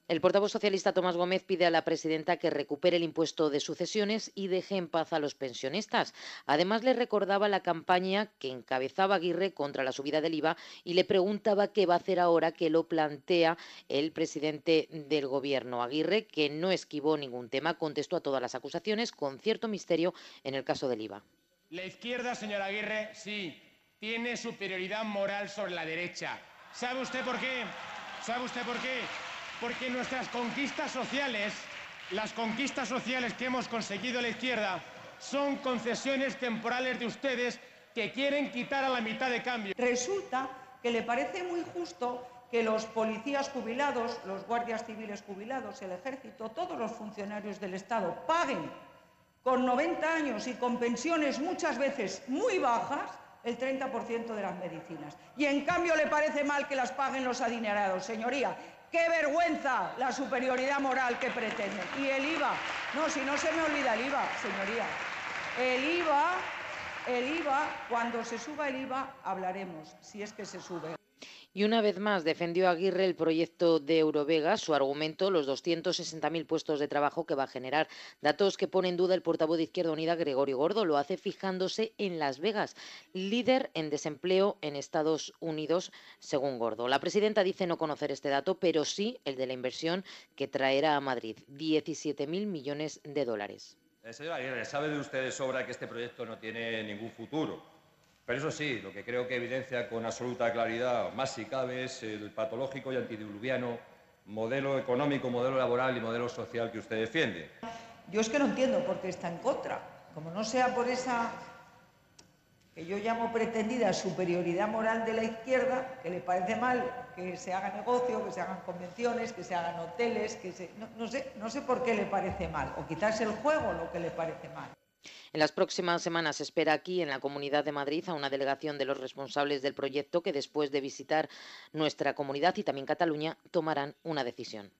El portavoz socialista Tomás Gómez pide a la presidenta que recupere el impuesto de sucesiones y deje en paz a los pensionistas. Además, le recordaba la campaña que encabezaba Aguirre contra la subida del IVA y le preguntaba qué va a hacer ahora que lo plantea el presidente del gobierno. Aguirre, que no esquivó ningún tema, contestó a todas las acusaciones con cierto misterio en el caso del IVA. La izquierda, señor Aguirre, sí, tiene superioridad moral sobre la derecha. ¿Sabe usted por qué? ¿Sabe usted por qué? Porque nuestras conquistas sociales, las conquistas sociales que hemos conseguido la izquierda, son concesiones temporales de ustedes que quieren quitar a la mitad de cambio. Resulta que le parece muy justo que los policías jubilados, los guardias civiles jubilados, el ejército, todos los funcionarios del Estado paguen con 90 años y con pensiones muchas veces muy bajas el 30% de las medicinas. Y en cambio le parece mal que las paguen los adinerados. Señoría, ¡qué vergüenza la superioridad moral que pretenden! Y el IVA, no, si no se me olvida el IVA, señoría. El IVA, cuando se suba el IVA, hablaremos, si es que se sube. Y una vez más defendió Aguirre el proyecto de Eurovegas, su argumento, los 260.000 puestos de trabajo que va a generar. Datos que pone en duda el portavoz de Izquierda Unida, Gregorio Gordo. Lo hace fijándose en Las Vegas, líder en desempleo en Estados Unidos, según Gordo. La presidenta dice no conocer este dato, pero sí el de la inversión que traerá a Madrid, 17.000 millones de dólares. Señor Aguirre, sabe de usted de sobra que este proyecto no tiene ningún futuro. Pero eso sí, lo que creo que evidencia con absoluta claridad, más si cabe, es el patológico y antidiluviano modelo económico, modelo laboral y modelo social que usted defiende. Yo es que no entiendo por qué está en contra. Como no sea por esa que yo llamo pretendida superioridad moral de la izquierda, que le parece mal que se haga negocio, que se hagan convenciones, que se hagan hoteles, no sé por qué le parece mal, o quizás el juego lo que le parece mal. En las próximas semanas se espera aquí, en la Comunidad de Madrid, a una delegación de los responsables del proyecto que, después de visitar nuestra comunidad y también Cataluña, tomarán una decisión.